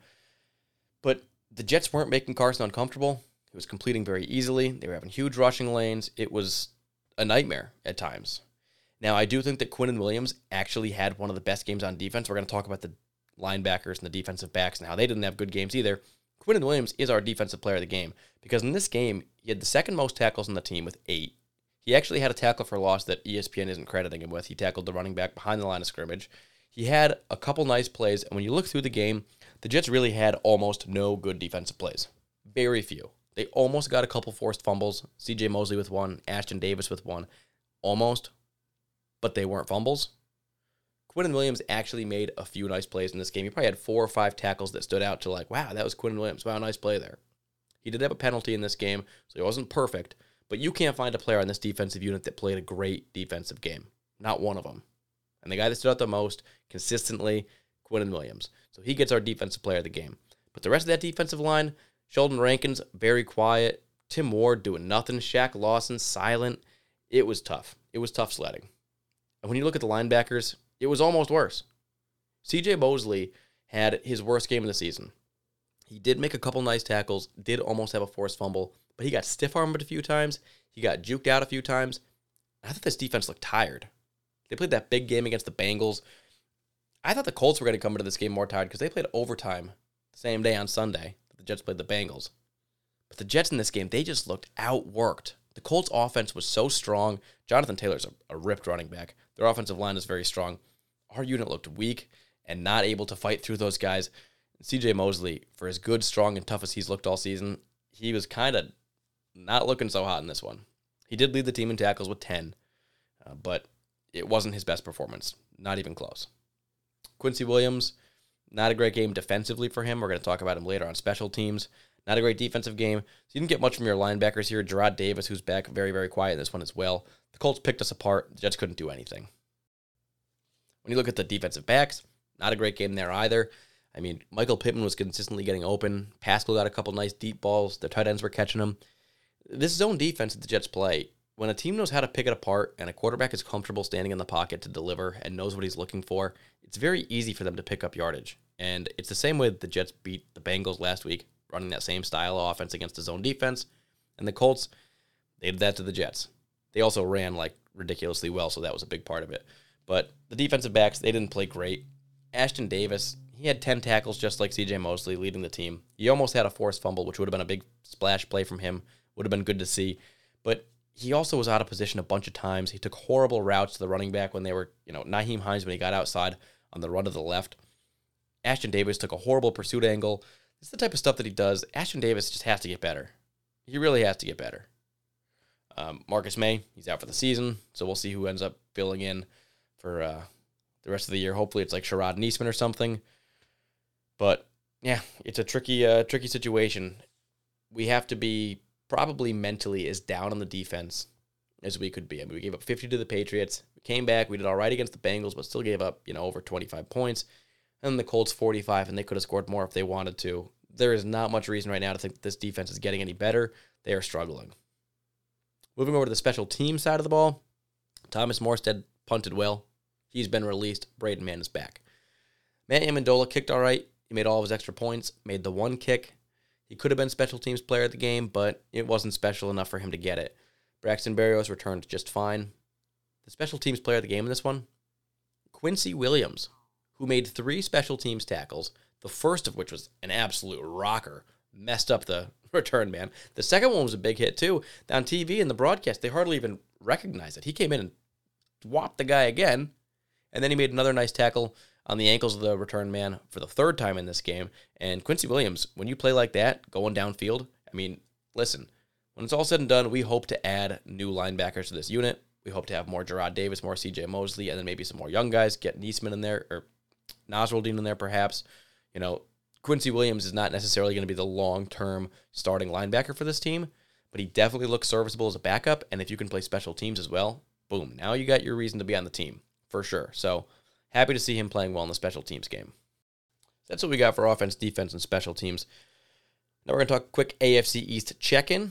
But the Jets weren't making Carson uncomfortable. He was completing very easily. They were having huge rushing lanes. It was a nightmare at times. Now, I do think that Quinnen Williams actually had one of the best games on defense. We're going to talk about the linebackers and the defensive backs and how they didn't have good games either. Quinnen Williams is our defensive player of the game because in this game, he had the second most tackles on the team with 8. He actually had a tackle for loss that ESPN isn't crediting him with. He tackled the running back behind the line of scrimmage. He had a couple nice plays, and when you look through the game, the Jets really had almost no good defensive plays. Very few. They almost got a couple forced fumbles. C.J. Mosley with 1, Ashton Davis with 1. Almost. But they weren't fumbles. Quinnen Williams actually made a few nice plays in this game. He probably had 4 or 5 tackles that stood out to like, wow, that was Quinnen Williams. Wow, nice play there. He did have a penalty in this game, so he wasn't perfect. But you can't find a player on this defensive unit that played a great defensive game. Not one of them. And the guy that stood out the most, consistently, Quinnen Williams. So he gets our defensive player of the game. But the rest of that defensive line, Sheldon Rankins, very quiet. Tim Ward doing nothing. Shaq Lawson, silent. It was tough. It was tough sledding. And when you look at the linebackers, it was almost worse. C.J. Mosley had his worst game of the season. He did make a couple nice tackles, did almost have a forced fumble, but he got stiff-armed a few times. He got juked out a few times. I thought this defense looked tired. They played that big game against the Bengals. I thought the Colts were going to come into this game more tired because they played overtime the same day on Sunday. The Jets played the Bengals. But the Jets in this game, they just looked outworked. The Colts offense was so strong. Jonathan Taylor's a ripped running back. Their offensive line is very strong. Our unit looked weak and not able to fight through those guys. C.J. Mosley, for as good, strong, and tough as he's looked all season, he was kind of not looking so hot in this one. He did lead the team in tackles with 10, but it wasn't his best performance. Not even close. Quincy Williams, not a great game defensively for him. We're going to talk about him later on special teams. Not a great defensive game. So you didn't get much from your linebackers here. Jarrad Davis, who's back, very, very quiet in this one as well. The Colts picked us apart. The Jets couldn't do anything. When you look at the defensive backs, not a great game there either. I mean, Michael Pittman was consistently getting open. Pascal got a couple nice deep balls. The tight ends were catching them. This zone defense that the Jets play, when a team knows how to pick it apart and a quarterback is comfortable standing in the pocket to deliver and knows what he's looking for, it's very easy for them to pick up yardage. And it's the same way that the Jets beat the Bengals last week, running that same style of offense against the zone defense. And the Colts, they did that to the Jets. They also ran like ridiculously well, so that was a big part of it. But the defensive backs, they didn't play great. Ashton Davis, he had 10 tackles just like C.J. Mosley leading the team. He almost had a forced fumble, which would have been a big splash play from him. Would have been good to see. But he also was out of position a bunch of times. He took horrible routes to the running back when they were, Nyheim Hines when he got outside on the run to the left. Ashton Davis took a horrible pursuit angle. It's the type of stuff that he does. Ashton Davis just has to get better. He really has to get better. Marcus May, he's out for the season, so we'll see who ends up filling in for the rest of the year. Hopefully it's like Sherrod Neesman or something. But, yeah, it's a tricky situation. We have to be probably mentally as down on the defense as we could be. I mean, we gave up 50 to the Patriots. We came back. We did all right against the Bengals, but still gave up, over 25 points. And the Colts 45, and they could have scored more if they wanted to. There is not much reason right now to think that this defense is getting any better. They are struggling. Moving over to the special team side of the ball, Thomas Morstead punted well. He's been released. Braden Mann is back. Matt Amendola kicked all right. He made all of his extra points, made the one kick. He could have been special teams player of the game, but it wasn't special enough for him to get it. Braxton Berrios returned just fine. The special teams player of the game in this one, Quincy Williams, who made 3 special teams tackles, the first of which was an absolute rocker, messed up the return man. The second one was a big hit, too. On TV in the broadcast, they hardly even recognized it. He came in and whopped the guy again, and then he made another nice tackle on the ankles of the return man for the 3rd time in this game. And Quincy Williams, when you play like that, going downfield, I mean, listen, when it's all said and done, we hope to add new linebackers to this unit. We hope to have more Jarrad Davis, more C.J. Mosley, and then maybe some more young guys, get Neesman in there, or Nasruddin in there perhaps. Quincy Williams is not necessarily going to be the long-term starting linebacker for this team, but he definitely looks serviceable as a backup, and if you can play special teams as well, boom, now you got your reason to be on the team, for sure. So, happy to see him playing well in the special teams game. That's what we got for offense, defense, and special teams. Now we're going to talk quick AFC East check-in. The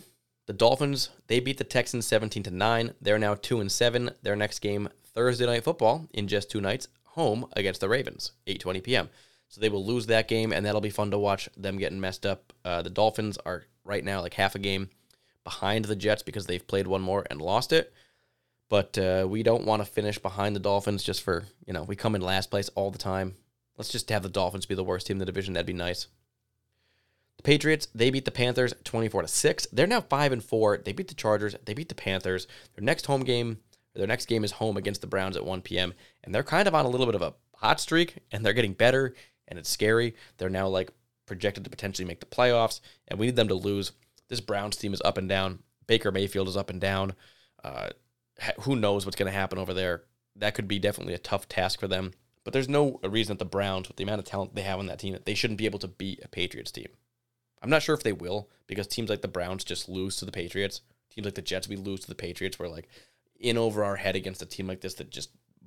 The Dolphins, they beat the Texans 17-9. They're now 2-7. Their next game, Thursday Night Football, in just 2 nights, home against the Ravens, 8:20 p.m. So they will lose that game, and that'll be fun to watch them getting messed up. The Dolphins are right now like half a game behind the Jets because they've played one more and lost it. But we don't want to finish behind the Dolphins just for, we come in last place all the time. Let's just have the Dolphins be the worst team in the division. That'd be nice. The Patriots, they beat the Panthers 24-6. They're now 5-4. They beat the Chargers. They beat the Panthers. Their next game is home against the Browns at 1 p.m. And they're kind of on a little bit of a hot streak, and they're getting better, and it's scary. They're now like projected to potentially make the playoffs, and we need them to lose. This Browns team is up and down. Baker Mayfield is up and down. Who knows what's going to happen over there? That could be definitely a tough task for them. But there's no reason that the Browns, with the amount of talent they have on that team, that they shouldn't be able to beat a Patriots team. I'm not sure if they will, because teams like the Browns just lose to the Patriots. Teams like the Jets, we lose to the Patriots. We're like in over our head against a team like this that just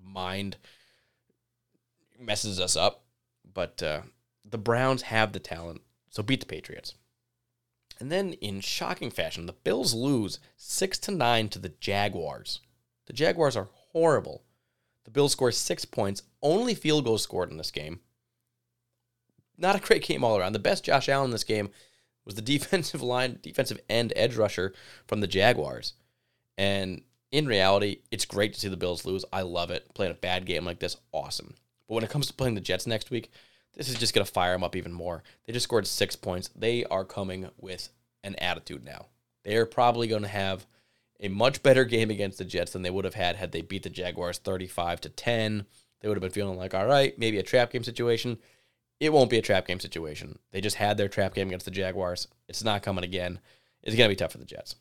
messes us up. But the Browns have the talent, so beat the Patriots. And then in shocking fashion, the Bills lose 6-9 to the Jaguars. The Jaguars are horrible. The Bills score 6 points, only field goals scored in this game. Not a great game all around. The best Josh Allen in this game was the defensive end edge rusher from the Jaguars. And in reality, it's great to see the Bills lose. I love it. Playing a bad game like this, awesome. But when it comes to playing the Jets next week, this is just going to fire them up even more. They just scored 6 points. They are coming with an attitude now. They are probably going to have a much better game against the Jets than they would have had they beat the Jaguars 35-10. They would have been feeling like, all right, maybe a trap game situation. It won't be a trap game situation. They just had their trap game against the Jaguars. It's not coming again. It's going to be tough for the Jets.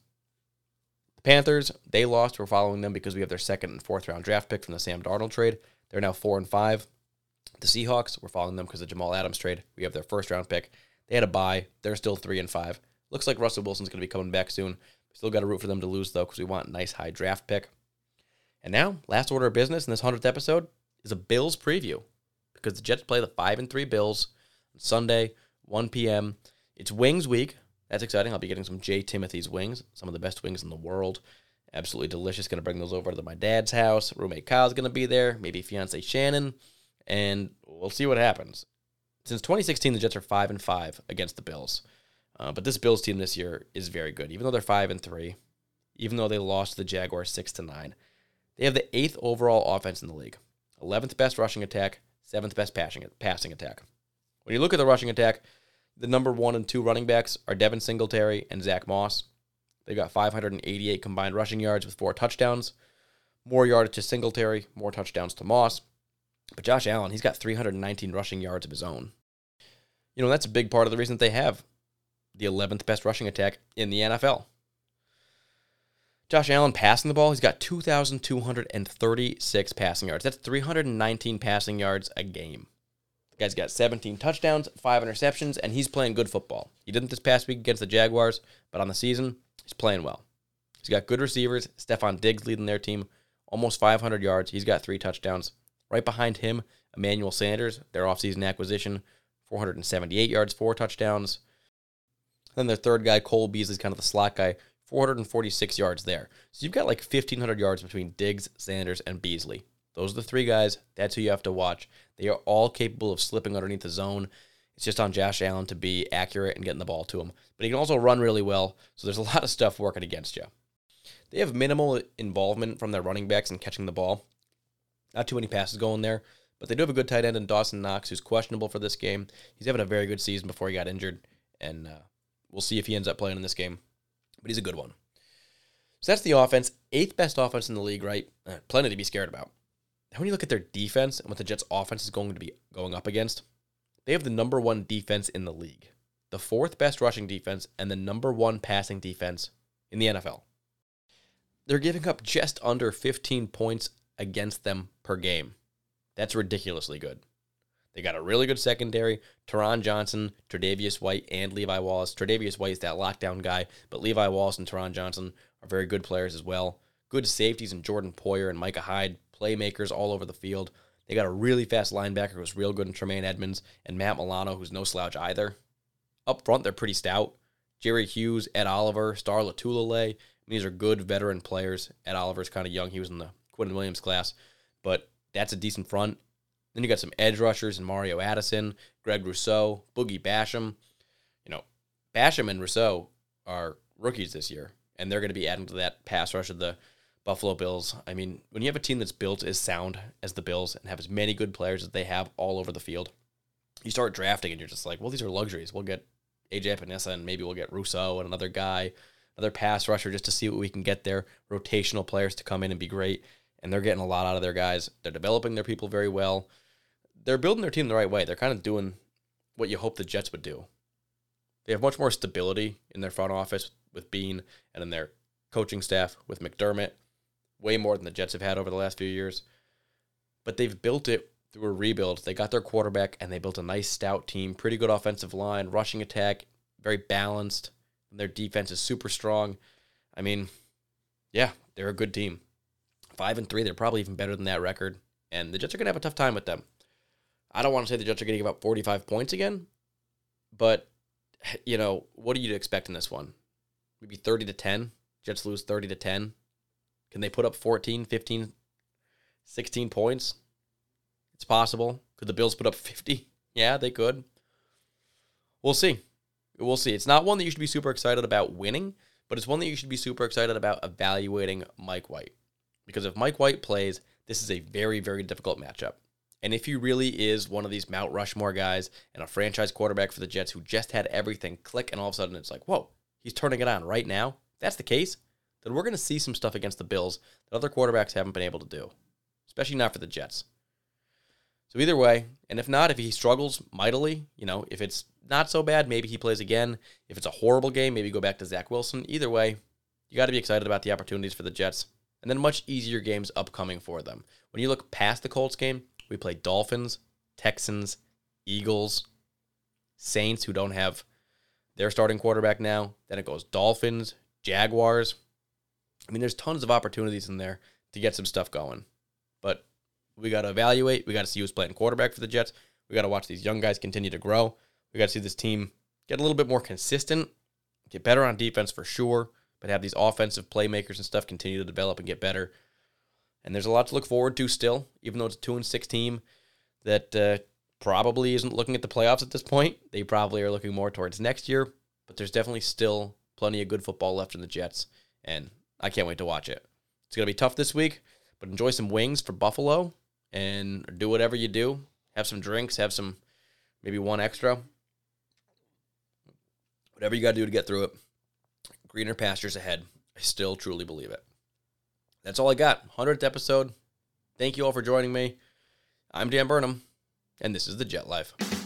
The Panthers, they lost. We're following them because we have their 2nd and 4th round draft pick from the Sam Darnold trade. They're now 4-5. The Seahawks, we're following them because of the Jamal Adams trade. We have their 1st round pick. They had a bye. They're still 3-5. Looks like Russell Wilson's going to be coming back soon. We still got to root for them to lose, though, because we want a nice high draft pick. And now, last order of business in this 100th episode is a Bills preview, because the Jets play the 5-3 Bills on Sunday, 1 p.m. It's Wings Week. That's exciting. I'll be getting some J. Timothy's wings, some of the best wings in the world. Absolutely delicious. Going to bring those over to my dad's house. Roommate Kyle's going to be there, maybe fiance Shannon, and we'll see what happens. Since 2016, the Jets are 5-5 against the Bills. But this Bills team this year is very good. Even though they're 5-3, even though they lost to the Jaguars 6-9, they have the 8th overall offense in the league, 11th best rushing attack, 7th best passing attack. When you look at the rushing attack, the number 1 and 2 running backs are Devin Singletary and Zach Moss. They've got 588 combined rushing yards with 4 touchdowns. More yardage to Singletary, more touchdowns to Moss. But Josh Allen, he's got 319 rushing yards of his own. That's a big part of the reason that they have the 11th best rushing attack in the NFL. Josh Allen passing the ball, he's got 2,236 passing yards. That's 319 passing yards a game. The guy's got 17 touchdowns, 5 interceptions, and he's playing good football. He didn't this past week against the Jaguars, but on the season, he's playing well. He's got good receivers. Stephon Diggs leading their team, almost 500 yards. He's got 3 touchdowns. Right behind him, Emmanuel Sanders, their offseason acquisition, 478 yards, 4 touchdowns. Then their third guy, Cole Beasley's kind of the slot guy, 446 yards there. So you've got like 1,500 yards between Diggs, Sanders, and Beasley. Those are the 3 guys. That's who you have to watch. They are all capable of slipping underneath the zone. It's just on Josh Allen to be accurate and getting the ball to him. But he can also run really well, so there's a lot of stuff working against you. They have minimal involvement from their running backs in catching the ball. Not too many passes going there, but they do have a good tight end in Dawson Knox, who's questionable for this game. He's having a very good season before he got injured, and we'll see if he ends up playing in this game. But he's a good one. So that's the offense. 8th best offense in the league, right? Plenty to be scared about. Now when you look at their defense and what the Jets' offense is going to be going up against, they have the number 1 defense in the league, the 4th best rushing defense, and the number 1 passing defense in the NFL. They're giving up just under 15 points against them per game. That's ridiculously good. They got a really good secondary. Teron Johnson, Tre'Davious White, and Levi Wallace. Tre'Davious White is that lockdown guy, but Levi Wallace and Teron Johnson are very good players as well. Good safeties in Jordan Poyer and Micah Hyde, playmakers all over the field. They got a really fast linebacker who's real good in Tremaine Edmonds, and Matt Milano, who's no slouch either. Up front, they're pretty stout. Jerry Hughes, Ed Oliver, Star Lotulelei. These are good veteran players. Ed Oliver's kind of young. He was in the Quinton Williams class, but that's a decent front. Then you got some edge rushers in Mario Addison, Greg Rousseau, Boogie Basham. Basham and Rousseau are rookies this year, and they're going to be adding to that pass rush of the Buffalo Bills. I mean, when you have a team that's built as sound as the Bills and have as many good players as they have all over the field, you start drafting and you're just like, well, these are luxuries. We'll get A.J. Epinesa and maybe we'll get Rousseau and another guy, another pass rusher just to see what we can get there, rotational players to come in and be great, and they're getting a lot out of their guys. They're developing their people very well. They're building their team the right way. They're kind of doing what you hope the Jets would do. They have much more stability in their front office with Beane and in their coaching staff with McDermott, way more than the Jets have had over the last few years. But they've built it through a rebuild. They got their quarterback, and they built a nice, stout team, pretty good offensive line, rushing attack, very balanced, and their defense is super strong. I mean, yeah, they're a good team. 5-3, they're probably even better than that record, and the Jets are going to have a tough time with them. I don't want to say the Jets are going to give up 45 points again, but, what do you expect in this one? Maybe 30-10? Jets lose 30-10? Can they put up 14, 15, 16 points? It's possible. Could the Bills put up 50? Yeah, they could. We'll see. We'll see. It's not one that you should be super excited about winning, but it's one that you should be super excited about evaluating Mike White. Because if Mike White plays, this is a very, very difficult matchup. And if he really is one of these Mount Rushmore guys and a franchise quarterback for the Jets who just had everything click and all of a sudden it's like, whoa, he's turning it on right now. If that's the case, then we're going to see some stuff against the Bills that other quarterbacks haven't been able to do, especially not for the Jets. So either way, and if not, if he struggles mightily, if it's not so bad, maybe he plays again. If it's a horrible game, maybe go back to Zach Wilson. Either way, you got to be excited about the opportunities for the Jets. And then much easier games upcoming for them. When you look past the Colts game, we play Dolphins, Texans, Eagles, Saints, who don't have their starting quarterback now. Then it goes Dolphins, Jaguars. I mean, there's tons of opportunities in there to get some stuff going. But we got to evaluate. We got to see who's playing quarterback for the Jets. We got to watch these young guys continue to grow. We got to see this team get a little bit more consistent, get better on defense for sure, but have these offensive playmakers and stuff continue to develop and get better. And there's a lot to look forward to still, even though it's a 2-6 team that probably isn't looking at the playoffs at this point. They probably are looking more towards next year, but there's definitely still plenty of good football left in the Jets, and I can't wait to watch it. It's going to be tough this week, but enjoy some wings for Buffalo and do whatever you do. Have some drinks, have some, maybe one extra. Whatever you got to do to get through it. Greener pastures ahead. I still truly believe it. That's all I got. 100th episode. Thank you all for joining me. I'm Dan Burnham, and this is The Jet Life.